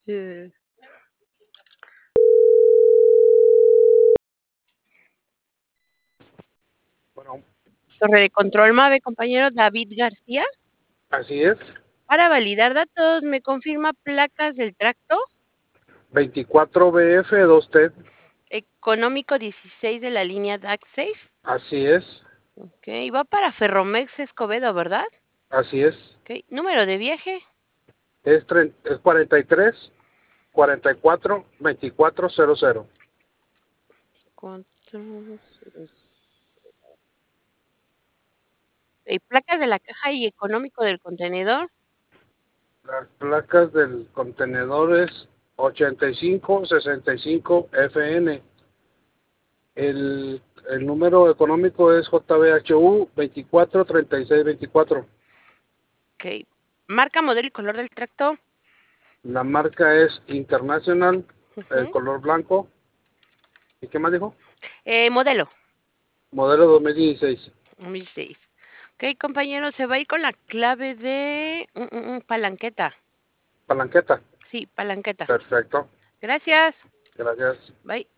Eh, Bueno, Torre de control MAVE, compañero David García. así es. Para validar datos, ¿me confirma placas del tracto? 24BF2T, Económico 16 de la línea DAC-Safe. así es. Ok, va para Ferromex Escobedo, ¿verdad? Así es. Ok, número de viaje. Es 43 44 2400. Cuatro, placas de la caja y económico del contenedor. Las placas del contenedor es 8565FN. El número económico es JBHU 243624. Ok, marca, modelo y color del tracto. La marca es International, el Ujú. color blanco. ¿Y qué más dijo? Modelo. Modelo 2016. 2006. Ok, compañero, se va a ir con la clave de palanqueta. Palanqueta. Sí, palanqueta. Perfecto. Gracias. Gracias. Bye.